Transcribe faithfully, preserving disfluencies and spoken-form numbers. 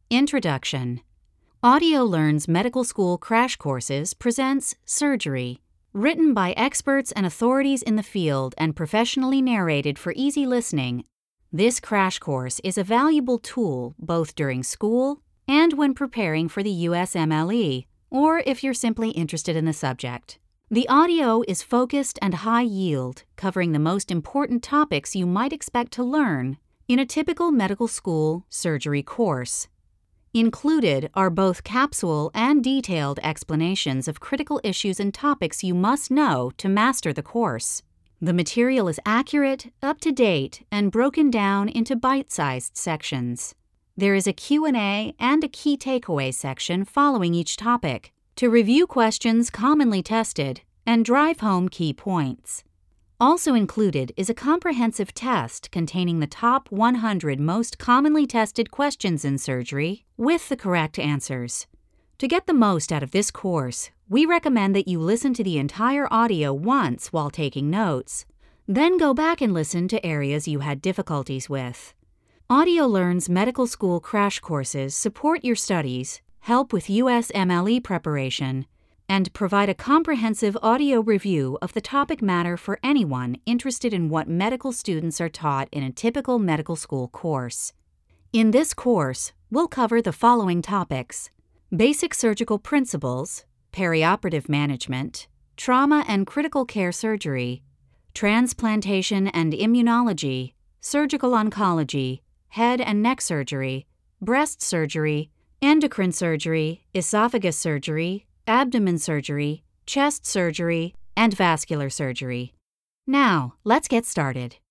Introduction. AudioLearn's Medical School Crash Courses presents Surgery, written by experts and authorities in the field and professionally narrated for easy listening. This crash course is a valuable tool both during school and when preparing for the U S M L E, or if you're simply interested in the subject. The audio is focused and high yield, covering the most important topics you might expect to learn in a typical medical school surgery course. Included are both capsule and detailed explanations of critical issues and topics you must know to master the course. The material is accurate, up-to-date, and broken down into bite-sized sections. There is a Q and A and a key takeaway section following each topic to review questions commonly tested and drive home key points. Also included is a comprehensive test containing the top one hundred most commonly tested questions in surgery with the correct answers. To get the most out of this course, we recommend that you listen to the entire audio once while taking notes, then go back and listen to areas you had difficulties with. AudioLearn's medical school crash courses support your studies, help with U S M L E preparation, and provide a comprehensive audio review of the topic matter for anyone interested in what medical students are taught in a typical medical school course. In this course, we'll cover the following topics: basic surgical principles, perioperative management, trauma and critical care surgery, transplantation and immunology, surgical oncology, head and neck surgery, breast surgery, endocrine surgery, esophagus surgery, abdomen surgery, chest surgery, and vascular surgery. Now, let's get started.